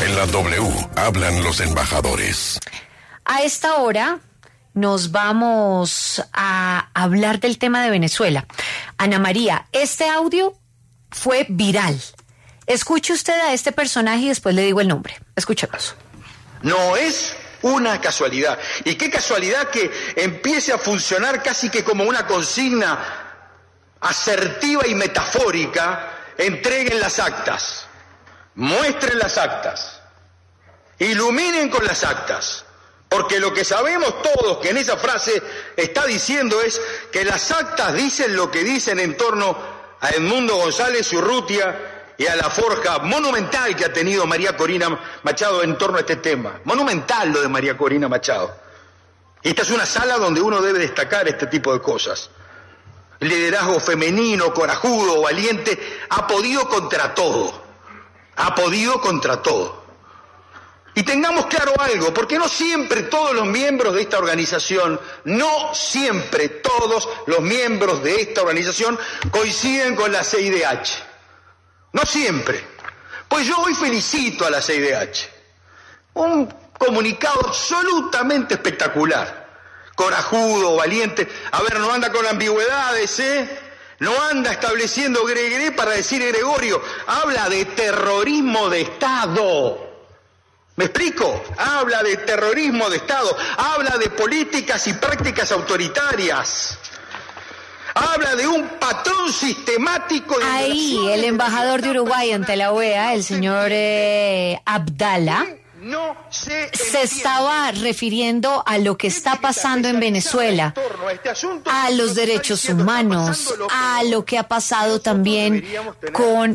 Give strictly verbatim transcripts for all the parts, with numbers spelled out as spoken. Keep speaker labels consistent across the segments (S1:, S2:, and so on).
S1: En la W hablan los embajadores.
S2: A esta hora nos vamos a hablar del tema de Venezuela. Ana María, este audio fue viral. Escuche usted a este personaje y después le digo el nombre. Escuchemos.
S3: No es una casualidad. Y qué casualidad que empiece a funcionar casi que como una consigna asertiva y metafórica. Entreguen las actas, muestren las actas, iluminen con las actas. Porque lo que sabemos todos que en esa frase está diciendo es que las actas dicen lo que dicen en torno a Edmundo González Urrutia y a la forja monumental que ha tenido María Corina Machado en torno a este tema. Monumental lo de María Corina Machado. Y esta es una sala donde uno debe destacar este tipo de cosas. El liderazgo femenino, corajudo, valiente, ha podido contra todo. Ha podido contra todo. Y tengamos claro algo, porque no siempre todos los miembros de esta organización, no siempre todos los miembros de esta organización coinciden con la C I D H. No siempre. Pues yo hoy felicito a la C I D H. Un comunicado absolutamente espectacular. Corajudo, valiente. A ver, no anda con ambigüedades, ¿eh? No anda estableciendo gregre para decir Gregorio. Habla de terrorismo de Estado. ¿Me explico? Habla de terrorismo de Estado, habla de políticas y prácticas autoritarias, habla de un patrón sistemático de...
S2: Ahí el embajador de Uruguay ante la O E A, el señor eh, Abdala,
S3: no se,
S2: se estaba refiriendo a lo que está pasando en Venezuela, a los derechos humanos, a lo que ha pasado también con...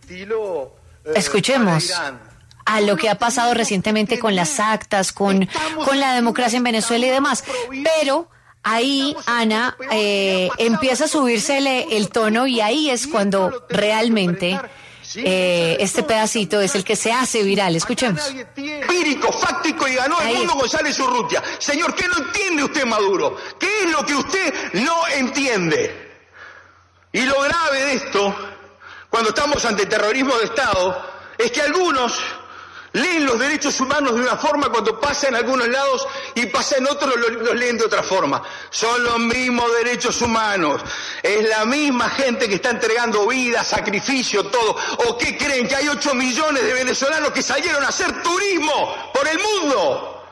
S2: Escuchemos. A lo que ha pasado recientemente con las actas, con, con la democracia en Venezuela y demás. Pero ahí, Ana, eh, empieza a subirse el, el tono y ahí es cuando realmente eh, este pedacito es el que se hace viral. Escuchemos.
S3: Empírico, fáctico y ganó Edmundo González Urrutia. Señor, ¿qué no entiende usted, Maduro? ¿Qué es lo que usted no entiende? Y lo grave de esto, cuando estamos ante terrorismo de Estado, es que algunos... leen los derechos humanos de una forma cuando pasa en algunos lados y pasa en otros los, los leen de otra forma. Son los mismos derechos humanos. Es la misma gente que está entregando vida, sacrificio, todo. ¿O qué creen? ¿Que hay ocho millones de venezolanos que salieron a hacer turismo por el mundo?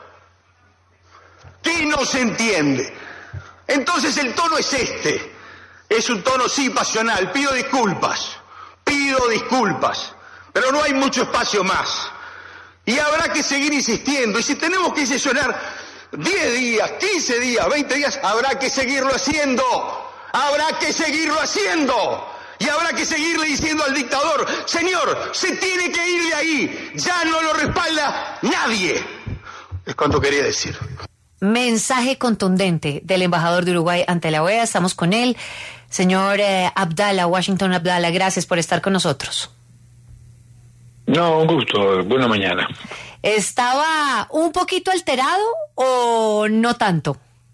S3: ¿Qué no se entiende? Entonces el tono es este. Es un tono sí pasional. Pido disculpas. Pido disculpas. Pero no hay mucho espacio más. Y habrá que seguir insistiendo. Y si tenemos que sesionar diez días, quince días, veinte días, habrá que seguirlo haciendo. Habrá que seguirlo haciendo. Y habrá que seguirle diciendo al dictador, señor, se tiene que ir de ahí. Ya no lo respalda nadie. Es cuanto quería decir.
S2: Mensaje contundente del embajador de Uruguay ante la O E A. Estamos con él. Señor eh, Abdala, Washington Abdala, gracias por estar con nosotros.
S4: No, un gusto. Buena mañana.
S2: ¿Estaba un poquito alterado o no tanto?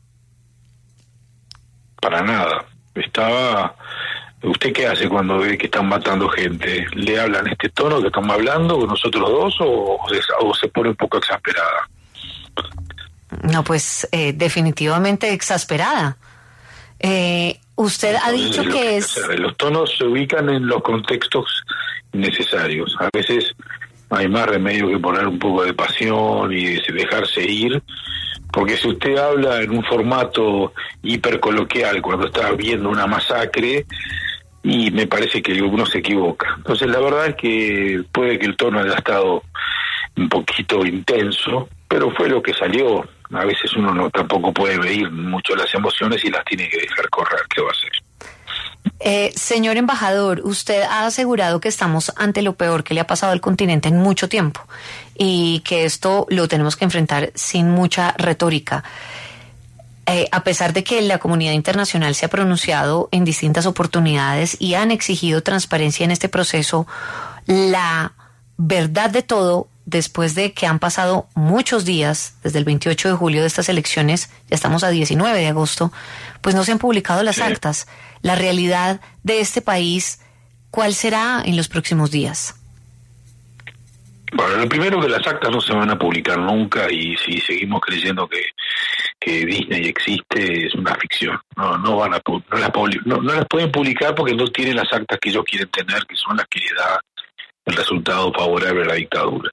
S4: Para nada. Estaba... ¿Usted qué hace cuando ve que están matando gente? ¿Le hablan este tono que estamos hablando con nosotros dos o, o, se, o se pone un poco exasperada?
S2: No, pues eh, definitivamente exasperada. Eh, usted ha dicho que, que es...
S4: O sea, los tonos se ubican en los contextos necesarios. A veces hay más remedio que poner un poco de pasión y dejarse ir, porque si usted habla en un formato hipercoloquial cuando está viendo una masacre, y me parece que uno se equivoca. Entonces la verdad es que puede que el tono haya estado un poquito intenso, pero fue lo que salió. A veces uno no tampoco puede medir mucho las emociones y las tiene que dejar correr. ¿Qué va a hacer?
S2: Eh, señor embajador, usted ha asegurado que estamos ante lo peor que le ha pasado al continente en mucho tiempo y que esto lo tenemos que enfrentar sin mucha retórica. Eh, a pesar de que la comunidad internacional se ha pronunciado en distintas oportunidades y han exigido transparencia en este proceso, la verdad de todo, después de que han pasado muchos días, desde el veintiocho de julio de estas elecciones, ya estamos a diecinueve de agosto, pues no se han publicado las sí. actas. La realidad de este país, ¿cuál será en los próximos días?
S4: Bueno, lo primero que las actas no se van a publicar nunca, y si seguimos creyendo que, que Disney existe, es una ficción. No, no van a no las, no, no las pueden publicar porque no tienen las actas que ellos quieren tener, que son las que les da el resultado favorable a la dictadura.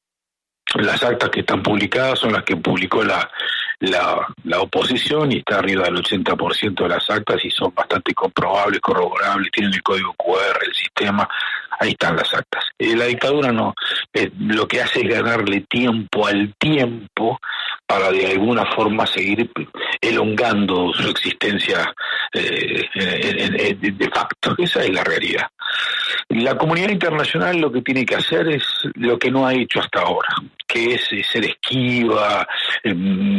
S4: Las actas que están publicadas son las que publicó la, la, la oposición, y está arriba del ochenta por ciento de las actas, y son bastante comprobables, corroborables, tienen el código cu erre, el sistema, ahí están las actas. Eh, la dictadura no, eh, lo que hace es ganarle tiempo al tiempo para de alguna forma seguir elongando su existencia eh, en, en, en, de facto. Esa es la realidad. La comunidad internacional lo que tiene que hacer es lo que no ha hecho hasta ahora, que es ser esquiva, eh,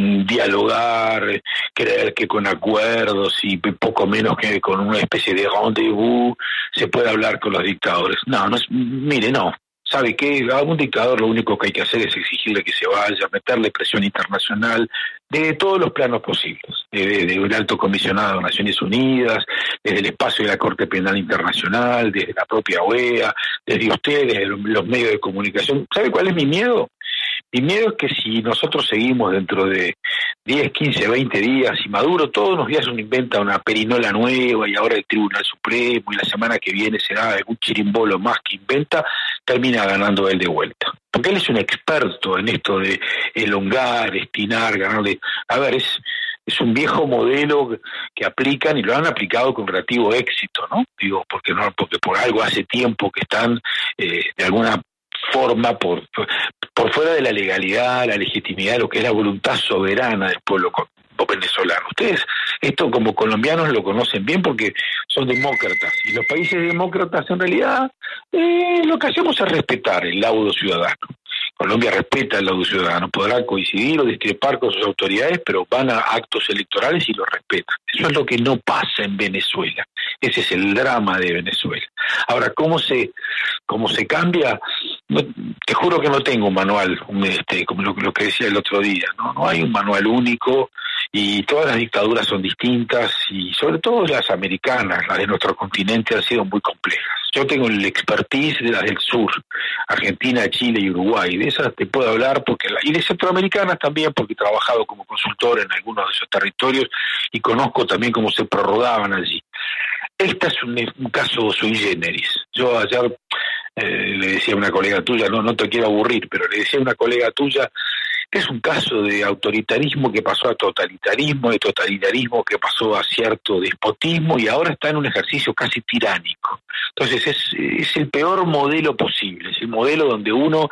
S4: dialogar, creer que con acuerdos y poco menos que con una especie de rendezvous se puede hablar con los dictadores. No, no es, mire, no. ¿Sabe qué? A un dictador lo único que hay que hacer es exigirle que se vaya, meterle presión internacional de todos los planos posibles, desde un alto comisionado de Naciones Unidas, desde el espacio de la Corte Penal Internacional, desde la propia O E A, desde ustedes, desde los medios de comunicación. ¿Sabe cuál es mi miedo? Mi miedo es que si nosotros seguimos dentro de diez, quince, veinte días, y Maduro todos los días uno inventa una perinola nueva, y ahora el Tribunal Supremo, y la semana que viene será algún chirimbolo más que inventa, termina ganando él de vuelta. Porque él es un experto en esto de elongar, estinar, ganarle. A ver, es, es un viejo modelo que aplican, y lo han aplicado con relativo éxito, ¿no? Digo, porque no, porque por algo hace tiempo que están eh, de alguna forma por, por fuera de la legalidad, la legitimidad, lo que es la voluntad soberana del pueblo venezolano. Ustedes, esto como colombianos lo conocen bien porque son demócratas, y los países demócratas en realidad eh, lo que hacemos es respetar el laudo ciudadano. Colombia respeta el laudo ciudadano, podrá coincidir o discrepar con sus autoridades, pero van a actos electorales y lo respetan. Eso es lo que no pasa en Venezuela. Ese es el drama de Venezuela. Ahora, ¿cómo se cómo se cambia? No, te juro que no tengo un manual, este, como lo, lo que decía el otro día, ¿no? No hay un manual único, y todas las dictaduras son distintas, y sobre todo las americanas, las de nuestro continente, han sido muy complejas. Yo tengo el expertise de las del sur, Argentina, Chile y Uruguay. De esas te puedo hablar, porque y de centroamericanas también, porque he trabajado como consultor en algunos de esos territorios y conozco también cómo se prorrogaban allí. Este es un, un caso sui generis. Yo ayer eh, le decía a una colega tuya, no, no te quiero aburrir, pero le decía a una colega tuya, es un caso de autoritarismo que pasó a totalitarismo, de totalitarismo que pasó a cierto despotismo, y ahora está en un ejercicio casi tiránico. Entonces es, es el peor modelo posible, es el modelo donde uno,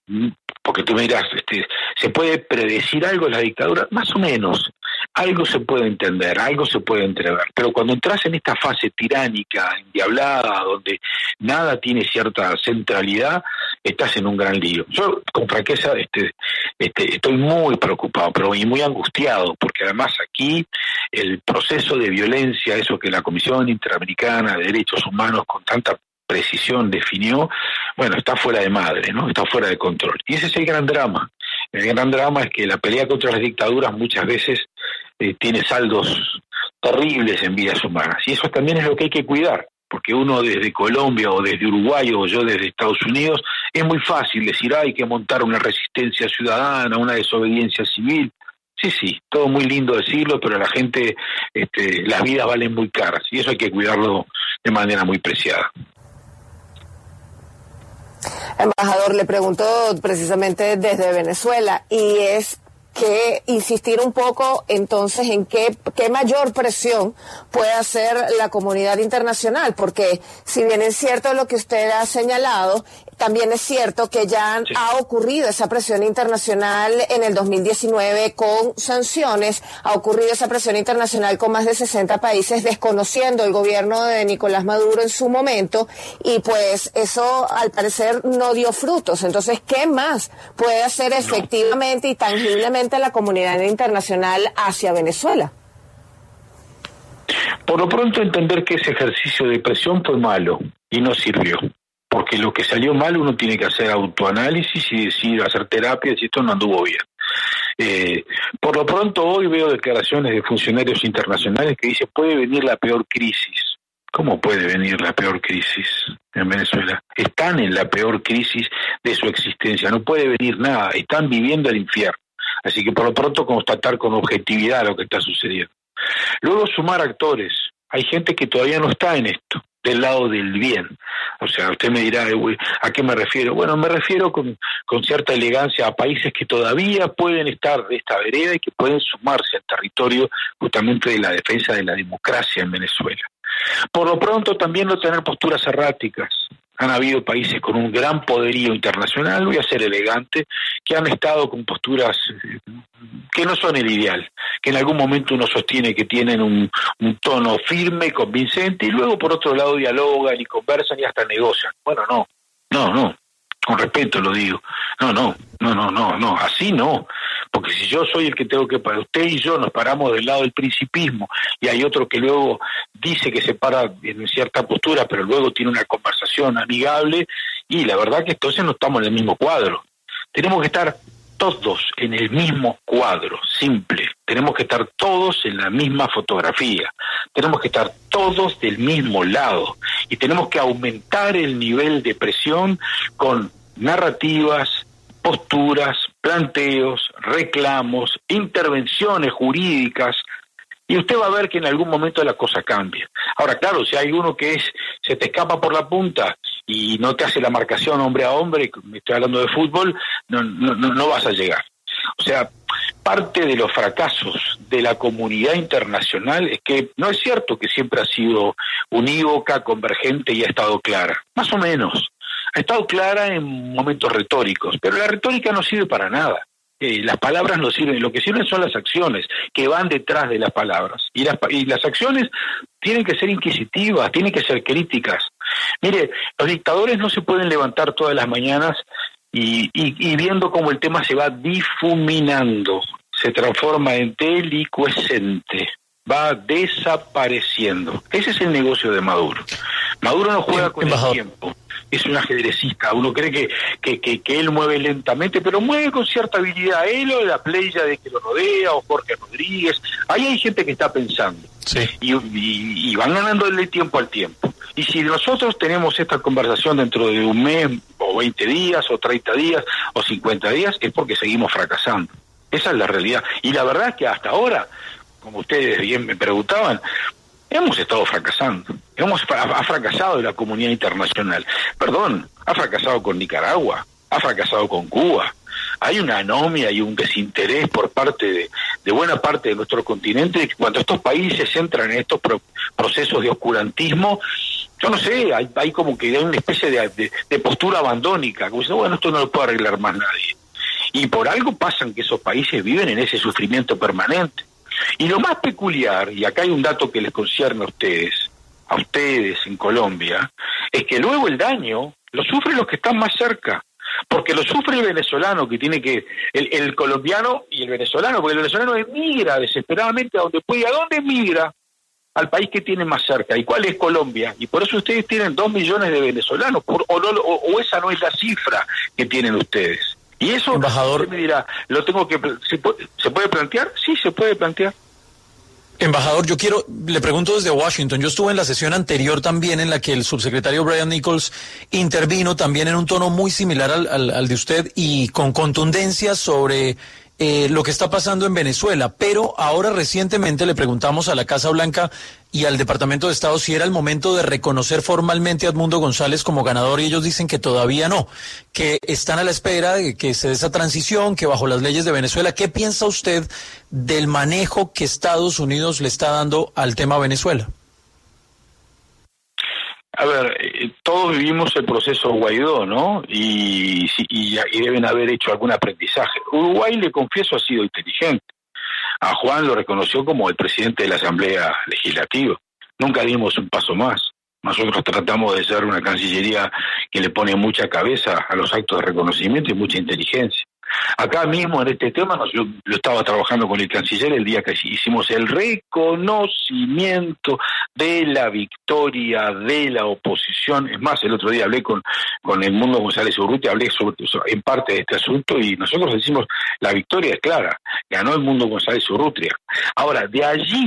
S4: porque tú me dirás, este, ¿se puede predecir algo en la dictadura? Más o menos. Algo se puede entender, algo se puede entrever, pero cuando entras en esta fase tiránica, endiablada, donde nada tiene cierta centralidad, estás en un gran lío. Yo, con franqueza, este, este, estoy muy preocupado, pero y muy angustiado, porque además aquí el proceso de violencia, eso que la Comisión Interamericana de Derechos Humanos con tanta precisión definió, bueno, está fuera de madre, ¿no? Está fuera de control. Y ese es el gran drama. El gran drama es que la pelea contra las dictaduras muchas veces eh, tiene saldos terribles en vidas humanas, y eso también es lo que hay que cuidar, porque uno desde Colombia o desde Uruguay o yo desde Estados Unidos es muy fácil decir, hay que montar una resistencia ciudadana, una desobediencia civil. Sí, sí, todo muy lindo decirlo, pero la gente, este, las vidas valen muy caras, y eso hay que cuidarlo de manera muy preciada.
S5: Embajador, le pregunto precisamente desde Venezuela, y es que insistir un poco entonces en qué, qué mayor presión puede hacer la comunidad internacional, porque si bien es cierto lo que usted ha señalado, también es cierto que ya sí. ha ocurrido esa presión internacional en el dos mil diecinueve con sanciones, ha ocurrido esa presión internacional con más de sesenta países desconociendo el gobierno de Nicolás Maduro en su momento, y pues eso al parecer no dio frutos. Entonces, ¿qué más puede hacer efectivamente y tangiblemente la comunidad internacional hacia Venezuela?
S4: Por lo pronto, entender que ese ejercicio de presión fue malo y no sirvió, porque lo que salió mal uno tiene que hacer autoanálisis y decir, hacer terapia si esto no anduvo bien. Eh, por lo pronto hoy veo declaraciones de funcionarios internacionales que dicen puede venir la peor crisis ¿Cómo puede venir la peor crisis en Venezuela? Están en la peor crisis de su existencia, no puede venir nada, están viviendo el infierno. Así que por lo pronto constatar con objetividad lo que está sucediendo. Luego sumar actores. Hay gente que todavía no está en esto, del lado del bien. O sea, usted me dirá, ¿a qué me refiero? Bueno, me refiero con, con cierta elegancia a países que todavía pueden estar de esta vereda y que pueden sumarse al territorio justamente de la defensa de la democracia en Venezuela. Por lo pronto también no tener posturas erráticas. Han habido países con un gran poderío internacional, voy a ser elegante, que han estado con posturas que no son el ideal, que en algún momento uno sostiene que tienen un, un tono firme, convincente, y luego por otro lado dialogan y conversan y hasta negocian. Bueno, no, no, no, con respeto lo digo, no, no, no, no, no, no, así no, porque si yo soy el que tengo que parar, usted y yo nos paramos del lado del principismo, y hay otro que luego dice que se para en cierta postura, pero luego tiene una conversación amigable, y la verdad que entonces no estamos en el mismo cuadro. Tenemos que estar todos en el mismo cuadro, simple. Tenemos que estar todos en la misma fotografía. Tenemos que estar todos del mismo lado. Y tenemos que aumentar el nivel de presión con narrativas, posturas, planteos, reclamos, intervenciones jurídicas. Y usted va a ver que en algún momento la cosa cambia. Ahora, claro, si hay uno que es se te escapa por la punta y no te hace la marcación hombre a hombre, me estoy hablando de fútbol, no, no, no vas a llegar. O sea, parte de los fracasos de la comunidad internacional es que no es cierto que siempre ha sido unívoca, convergente y ha estado clara. Más o menos. Ha estado clara en momentos retóricos, pero la retórica no sirve para nada. Eh, las palabras no sirven, lo que sirven son las acciones que van detrás de las palabras. Y las, y las acciones tienen que ser inquisitivas, tienen que ser críticas. Mire, los dictadores no se pueden levantar todas las mañanas y, y, y viendo cómo el tema se va difuminando, se transforma en delicuescente, va desapareciendo. Ese es el negocio de Maduro. Maduro no juega con el tiempo. Es un ajedrecista, uno cree que, que, que, que él mueve lentamente, pero mueve con cierta habilidad. Él o la playa de que lo rodea, o Jorge Rodríguez, ahí hay gente que está pensando. Sí. Y, y, y van ganándole tiempo al tiempo. Y si nosotros tenemos esta conversación dentro de un mes, o veinte días, o treinta días, o cincuenta días, es porque seguimos fracasando. Esa es la realidad. Y la verdad es que hasta ahora, como ustedes bien me preguntaban, hemos estado fracasando. Hemos ha fracasado la comunidad internacional. Perdón, ha fracasado con Nicaragua, ha fracasado con Cuba. Hay una anomia y un desinterés por parte de, de buena parte de nuestro continente cuando estos países entran en estos pro, procesos de oscurantismo. Yo no sé, hay, hay como que hay una especie de, de, de postura abandónica, como dice, bueno, esto no lo puede arreglar más nadie. Y por algo pasan que esos países viven en ese sufrimiento permanente. Y lo más peculiar, y acá hay un dato que les concierne a ustedes, a ustedes en Colombia, es que luego el daño lo sufren los que están más cerca, porque lo sufre el venezolano, que tiene que, el, el colombiano y el venezolano, porque el venezolano emigra desesperadamente a donde puede. ¿A dónde emigra? Al país que tiene más cerca. ¿Y cuál es Colombia? Y por eso ustedes tienen dos millones de venezolanos, por, o, no, o, o esa no es la cifra que tienen ustedes. Y eso, embajador, usted me dirá, ¿lo tengo que, ¿se puede, ¿se puede plantear? Sí, se puede plantear.
S6: Embajador, yo quiero, le pregunto desde Washington, yo estuve en la sesión anterior también en la que el subsecretario Brian Nichols intervino también en un tono muy similar al, al, al de usted y con contundencia sobre eh, lo que está pasando en Venezuela, pero ahora recientemente le preguntamos a la Casa Blanca y al Departamento de Estado si era el momento de reconocer formalmente a Edmundo González como ganador, y ellos dicen que todavía no, que están a la espera de que se dé esa transición, que bajo las leyes de Venezuela. ¿Qué piensa usted del manejo que Estados Unidos le está dando al tema Venezuela?
S4: A ver, eh, todos vivimos el proceso Guaidó, ¿no? Y, y, y deben haber hecho algún aprendizaje. Uruguay, le confieso, ha sido inteligente. A Juan lo reconoció como el presidente de la Asamblea Legislativa. Nunca dimos un paso más. Nosotros tratamos de ser una Cancillería que le pone mucha cabeza a los actos de reconocimiento y mucha inteligencia. Acá mismo en este tema, yo, yo estaba trabajando con el canciller el día que hicimos el reconocimiento de la victoria de la oposición. Es más, el otro día hablé con, con Edmundo González Urrutia, hablé sobre, sobre, en parte de este asunto, y nosotros decimos, la victoria es clara, ganó Edmundo González Urrutia. Ahora, de allí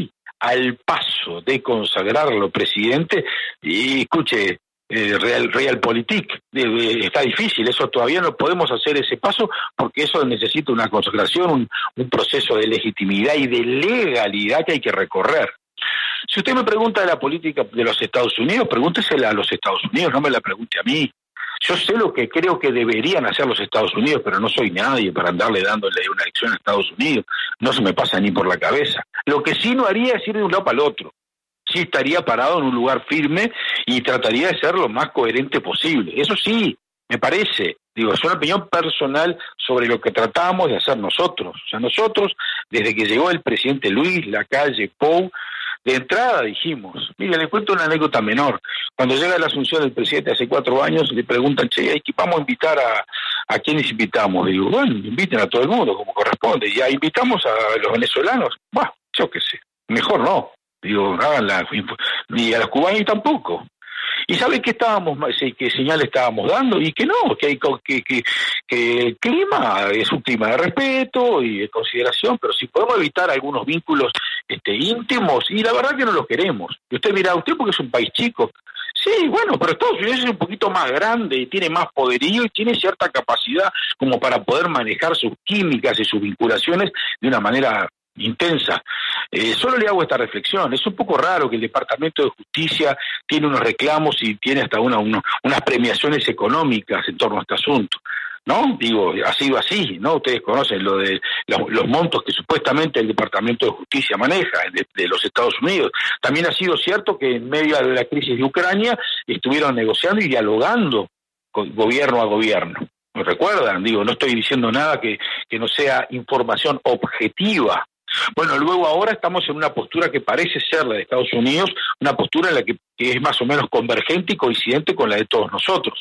S4: al paso de consagrarlo presidente, y escuche, eh, real, realpolitik, eh, está difícil, eso todavía no podemos hacer ese paso, porque eso necesita una consagración, un, un proceso de legitimidad y de legalidad que hay que recorrer. Si usted me pregunta de la política de los Estados Unidos, pregúntesela a los Estados Unidos, no me la pregunte a mí. Yo sé lo que creo que deberían hacer los Estados Unidos, pero no soy nadie para andarle dándole una lección a Estados Unidos. No se me pasa ni por la cabeza. Lo que sí no haría es ir de un lado para el otro. Sí estaría parado en un lugar firme y trataría de ser lo más coherente posible. Eso sí, me parece. Digo, es una opinión personal sobre lo que tratamos de hacer nosotros. O sea, nosotros, desde que llegó el presidente Luis Lacalle Pou, de entrada dijimos, mire, le cuento una anécdota menor. Cuando llega la asunción del presidente hace cuatro años, le preguntan, che, vamos a invitar a, a quienes invitamos. Digo, bueno, inviten a todo el mundo, como corresponde. Ya invitamos a los venezolanos. Bueno, yo qué sé, mejor no. Digo, háganla. Ni a los cubanos tampoco. ¿Y sabe qué estábamos, qué señal estábamos dando? Y que no, que, hay, que, que, que el clima es un clima de respeto y de consideración, pero si podemos evitar algunos vínculos este, íntimos, y la verdad que no los queremos. Y usted dirá, usted porque es un país chico. Sí, bueno, pero Estados Unidos es un poquito más grande y tiene más poderío y tiene cierta capacidad como para poder manejar sus químicas y sus vinculaciones de una manera intensa. Eh, solo le hago esta reflexión. Es un poco raro que el Departamento de Justicia tiene unos reclamos y tiene hasta una, una, unas premiaciones económicas en torno a este asunto, ¿no? Digo, ha sido así, ¿no? Ustedes conocen lo de los, los montos que supuestamente el Departamento de Justicia maneja de, de los Estados Unidos. También ha sido cierto que en medio de la crisis de Ucrania estuvieron negociando y dialogando con gobierno a gobierno. ¿Me recuerdan? Digo, no estoy diciendo nada que, que no sea información objetiva. Bueno, luego ahora estamos en una postura que parece ser la de Estados Unidos, una postura en la que, que es más o menos convergente y coincidente con la de todos nosotros.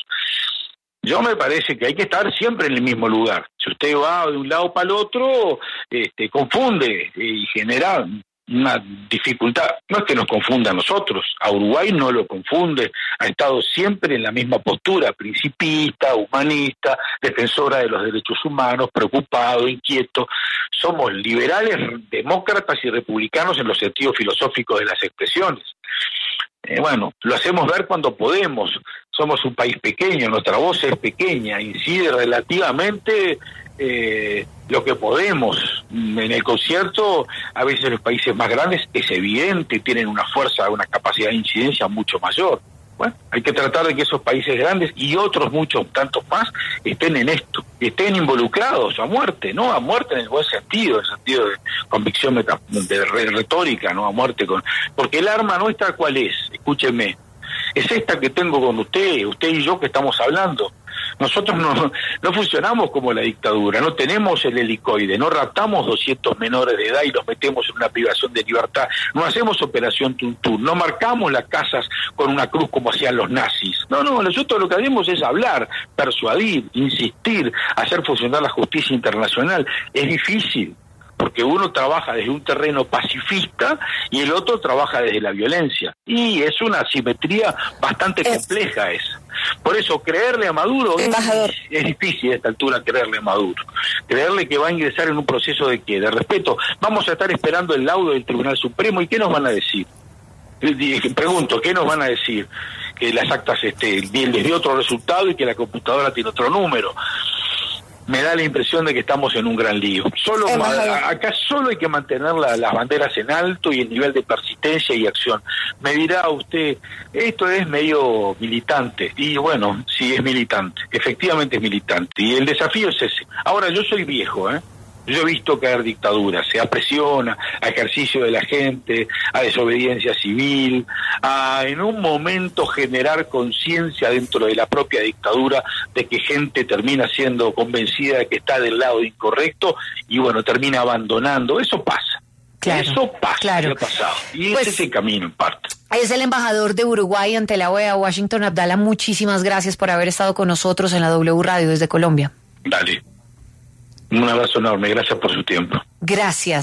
S4: Yo me parece que hay que estar siempre en el mismo lugar. Si usted va de un lado para el otro, este, confunde y genera una dificultad. No es que nos confunda a nosotros, a Uruguay no lo confunde, ha estado siempre en la misma postura, principista, humanista, defensora de los derechos humanos, preocupado, inquieto. Somos liberales, demócratas y republicanos en los sentidos filosóficos de las expresiones. Eh, bueno, lo hacemos ver cuando podemos. Somos un país pequeño, nuestra voz es pequeña, incide relativamente eh, lo que podemos. En el concierto, a veces los países más grandes, es evidente, tienen una fuerza, una capacidad de incidencia mucho mayor. Bueno, hay que tratar de que esos países grandes y otros muchos tantos más estén en esto, estén involucrados a muerte, no a muerte en el buen sentido, en el sentido de convicción meta, de retórica, no a muerte con, porque el arma nuestra ¿cuál es? Escúcheme, es esta que tengo con usted, usted y yo que estamos hablando. Nosotros no, no funcionamos como la dictadura, no tenemos el helicoide, no raptamos doscientos menores de edad y los metemos en una privación de libertad, no hacemos operación Tuntún, no marcamos las casas con una cruz como hacían los nazis. No, no, nosotros lo que hacemos es hablar, persuadir, insistir, hacer funcionar la justicia internacional. Es difícil, porque uno trabaja desde un terreno pacifista y el otro trabaja desde la violencia. Y es una asimetría bastante compleja esa. Por eso, creerle a Maduro es, es difícil a esta altura creerle a Maduro. Creerle que va a ingresar en un proceso de qué, de respeto. Vamos a estar esperando el laudo del Tribunal Supremo y ¿qué nos van a decir? Pregunto, ¿qué nos van a decir? Que las actas este, les dio otro resultado y que la computadora tiene otro número. Me da la impresión de que estamos en un gran lío. Solo a, acá solo hay que mantener la, las banderas en alto y el nivel de persistencia y acción. Me dirá usted, esto es medio militante. Y bueno, sí es militante, efectivamente es militante. Y el desafío es ese. Ahora, yo soy viejo, ¿eh? Yo he visto caer dictaduras, se apresiona a ejercicio de la gente, a desobediencia civil, a en un momento generar conciencia dentro de la propia dictadura de que gente termina siendo convencida de que está del lado incorrecto y bueno, termina abandonando. Eso pasa. Claro, Eso pasa, claro. ha pasado. Y pues, ese es el camino en parte.
S2: Es el embajador de Uruguay ante la O E A, Washington Abdala. Muchísimas gracias por haber estado con nosotros en la W Radio desde Colombia.
S4: Dale. Un abrazo enorme, gracias por su tiempo.
S2: Gracias.